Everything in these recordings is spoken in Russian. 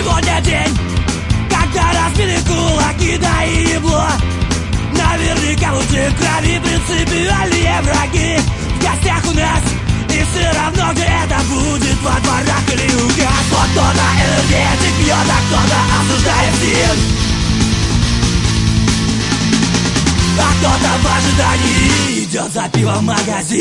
Сегодня день, когда разбили кулаки, да и ебло. Наверняка в луже крови принципиальные враги. В гостях у нас, и все равно где это будет, во дворах или у газ. Вот кто-то энергетик пьет, а кто-то осуждает стиль. А кто-то в ожидании идет за пивом в магазин.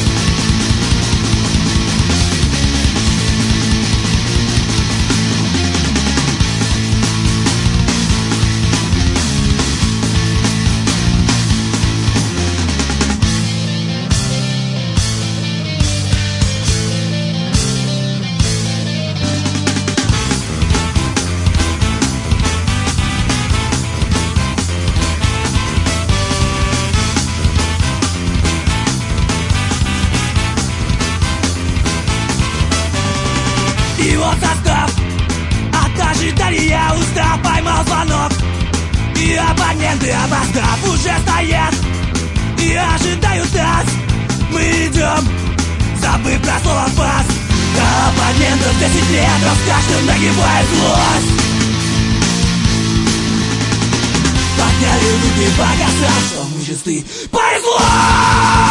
И вот состав, от ожидания устав, поймал звонок. И абоненты, опоздав, уже стоят и ожидают нас. Мы идем, забыв про слово «фас». До оппонентов 10 метров, с каждым нагибает злость. Подняли руки, показав, что мы чисты. Повезло!